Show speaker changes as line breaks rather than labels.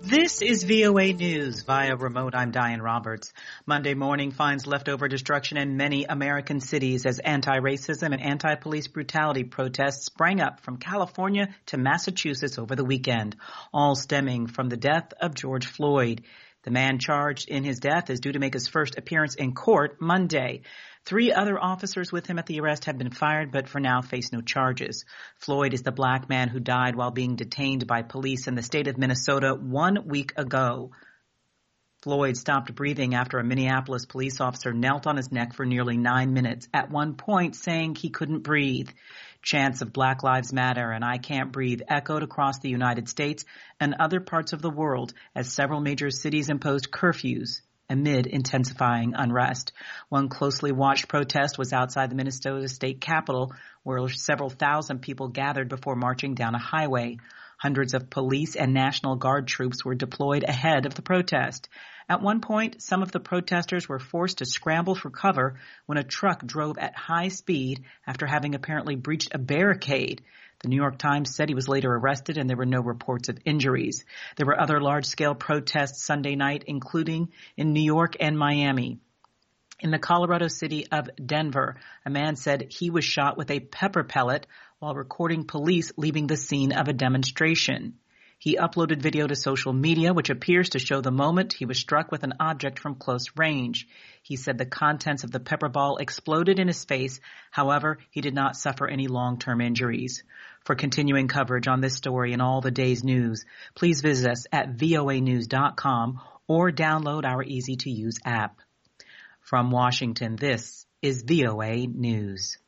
This is VOA News. Via remote, I'm Diane Roberts. Monday morning finds leftover destruction in many American cities as anti-racism and anti-police brutality protests sprang up from California to Massachusetts over the weekend, all stemming from the death of George Floyd. The man charged in his death is due to make his first appearance in court Monday. 3 other officers with him at the arrest have been fired, but for now face no charges. Floyd is the black man who died while being detained by police in the state of Minnesota 1 week ago. Floyd stopped breathing after a Minneapolis police officer knelt on his neck for nearly 9 minutes, at one point saying he couldn't breathe. Chants of Black Lives Matter and I Can't Breathe echoed across the United States and other parts of the world as several major cities imposed curfews amid intensifying unrest. One closely watched protest was outside the Minnesota state capitol, where several thousand people gathered before marching down a highway. Hundreds of police and National Guard troops were deployed ahead of the protest. At one point, some of the protesters were forced to scramble for cover when a truck drove at high speed after having apparently breached a barricade. The New York Times said he was later arrested and there were no reports of injuries. There were other large-scale protests Sunday night, including in New York and Miami. In the Colorado city of Denver, a man said he was shot with a pepper pellet while recording police leaving the scene of a demonstration. He uploaded video to social media, which appears to show the moment he was struck with an object from close range. He said the contents of the pepper ball exploded in his face. However, he did not suffer any long-term injuries. For continuing coverage on this story and all the day's news, please visit us at voanews.com or download our easy-to-use app. From Washington, this is VOA News.